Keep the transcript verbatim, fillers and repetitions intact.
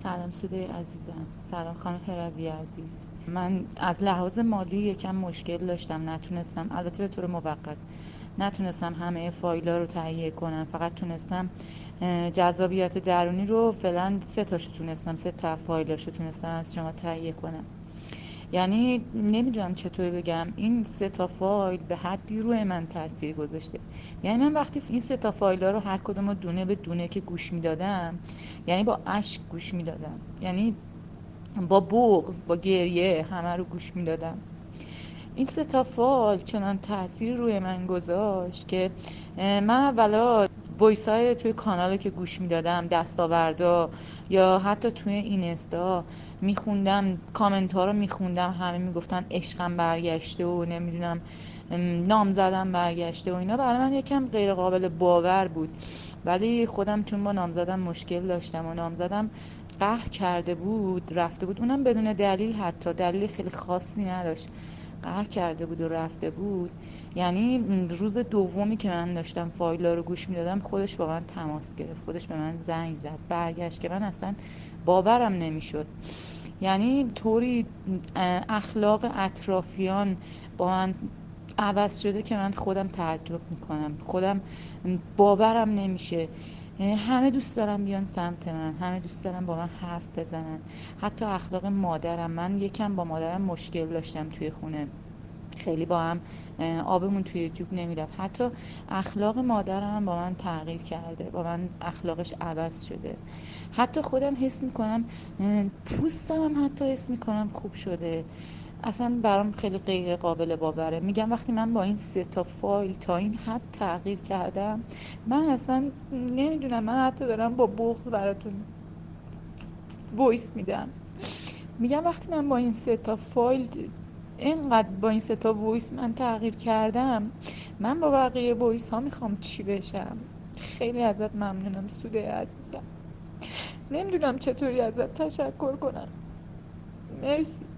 سلام سوده عزیزم، سلام خانم هروی عزیز. من از لحاظ مالی یکم مشکل داشتم، نتونستم، البته به طور موقت نتونستم همه فایل‌ها رو تهیه کنم. فقط تونستم جذابیت درونی رو فعلا سه تاشو تونستم سه تا فایلاشو تونستم از شما تهیه کنم. یعنی نمیدونم چطوری بگم، این سه تا فایل به حدی روی من تاثیر گذاشته. یعنی من وقتی این سه تا فایل ها رو هر کدوم رو دونه به دونه که گوش میدادم، یعنی با اشک گوش میدادم، یعنی با بغض، با گریه همه رو گوش میدادم. این سه تا فایل چنان تأثیری روی من گذاشت که من اولا وایس های توی کانال که گوش میدادم، دستاوردا یا حتی توی اینستا میخوندم، کامنت ها رو میخوندم، همه میگفتن عشقم برگشته و نمیدونم نام زدم برگشته و اینا. برای من یکم غیر قابل باور بود، ولی خودم چون با نامزدم مشکل داشتم و نامزدم قهر کرده بود رفته بود، اونم بدون دلیل، حتی دلیل خیلی خاصی نداشت، قهر کرده بود و رفته بود. یعنی روز دومی که من داشتم فایلا رو گوش میدادم خودش با من تماس گرفت، خودش به من زنگ زد، برگشت که من اصلا باورم نمیشد. یعنی طوری اخلاق اطرافیان با من عوض شده که من خودم تعجب میکنم، خودم باورم نمیشه. همه دوست دارن بیان سمت من، همه دوست دارن با من حرف بزنن. حتی اخلاق مادرم، من یکم با مادرم مشکل داشتم توی خونه، خیلی با هم آبمون توی جوب نمیرفت. حتی اخلاق مادرم هم با من تغییر کرده، با من اخلاقش عوض شده. حتی خودم حس میکنم، پوستم هم حتی حس میکنم خوب شده. اصلا برام خیلی غیر قابل باوره. میگم وقتی من با این سه تا فایل تا این حد تغییر کردم، من اصلا نمیدونم، من حتی دارم با بغض براتون وایس میدم. میگم وقتی من با این سه تا فایل اینقدر با این سه تا وایس من تغییر کردم، من با بقیه وایس ها میخوام چی بشم. خیلی ازت ممنونم سوده عزیزم، نمیدونم چطوری ازت تشکر کنم. مرسی.